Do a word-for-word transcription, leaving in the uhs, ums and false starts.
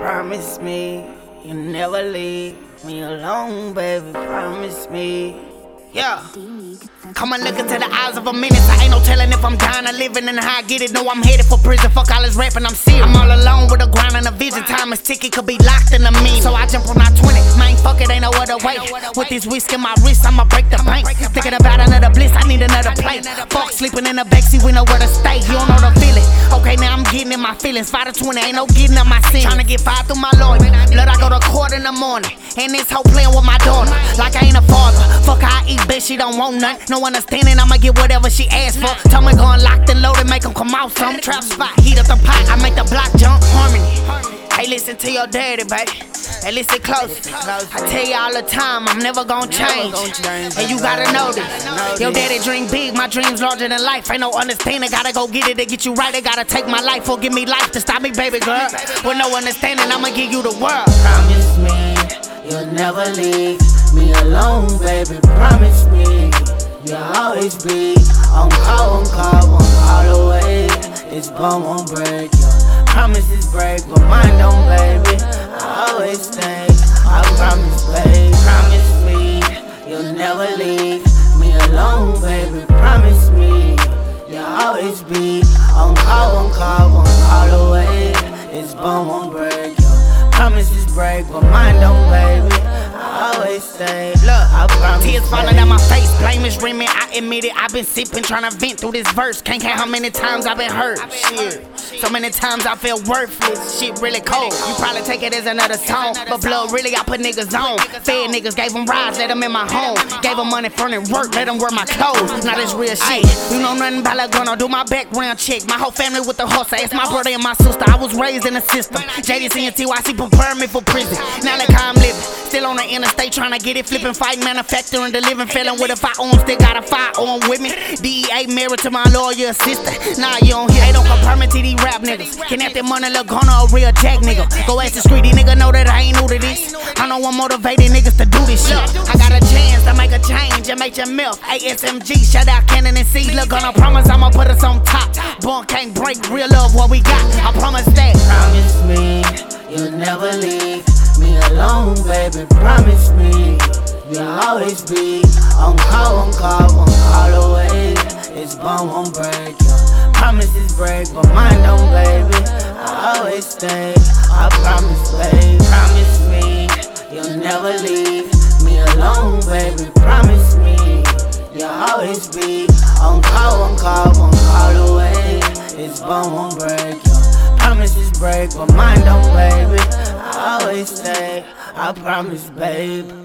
promise me you'll never leave me alone, baby, promise me. Yeah. Come on, look into the eyes of a menace. I ain't no telling if I'm dying or living and how I get it. No, I'm headed for prison. Fuck all this rapping, I'm serious. I'm all alone with a grind and a vision. Time is ticking, could be locked in a minute. So I jump on my twenty. Man, fuck it, ain't no other way. With this whisk in my wrist, I'ma break the bank. Thinking about another bliss, I need another plate. Fuck sleeping in the backseat, we know where to stay. You don't know the feeling. Okay, now I'm getting in my feelings. five to twenty, ain't no getting up my sin. Tryna get fired through my lawyer. Blood, I go to court in the morning. And this hoe playing with my daughter. Like I ain't a father. Fuck how I eat, bitch, she don't want none. No understanding, I'ma get whatever she asks for. Tell me go locked and loaded, make them come out some. Trap spot, heat up the pot, I make the block jump. Harmony. Hey, listen to your daddy, baby. Hey, listen close. I tell you all the time, I'm never gonna change. And you gotta know this. Your daddy dream big, my dreams larger than life. Ain't no understanding, gotta go get it to get you right. They gotta take my life or give me life to stop me, baby girl. With no understanding, I'ma give you the world. Promise me you'll never leave me alone, baby, promise me you'll always be on call, on call, on call away. This bone won't break, your promises break, but mine don't, baby. I always stay, I promise, babe. Promise me you'll never leave me alone, baby, promise me you'll always be on call, on call, on call away. This bone won't break, your promises break, but mine don't, baby. I always stay, look, I promise. Tears falling down my face, blame is ringing, I admit it. I've been sipping, trying to vent through this verse. Can't count how many times I've been hurt. Shit, so many times I feel worthless. Shit really cold. You probably take it as another song, but blood really I put niggas on. Fed niggas, gave them rides, let them in my home. Gave them money from their work, let them wear my clothes. Now this real shit. You know nothing about that, gonna do my background check. My whole family with the hustle. It's my brother and my sister. I was raised in the system. J D C and T Y C prepared me for prison. Now look how I'm living. Still on the interstate, trying to get it, flipping, fighting, manufacturing, delivering, feeling with a firearm, still got a firearm with me. D E A married to my lawyer assistant. Nah, you don't hear, they don't compare me to these rap niggas. Can that money look gonna a real jack nigga? Go ask the street, these niggas know that I ain't new to this. I know I'm motivated niggas to do this shit. I got a chance to make a change, M H M F, A S M G, shout out Cannon and C. Look, gonna promise I'ma put us on top. Born can't break, real love what we got, I promise that. Promise me you'll never leave me alone, baby, promise me you'll always be on call, on call, on call away. This bone won't break, your promises break, but mine don't, baby. I always stay, I promise, babe. Promise me you'll never leave me alone, baby, promise me you'll always be on call, on call, on call away. This bone won't break, your promises break, but mine don't, baby. I always stay, I promise, babe.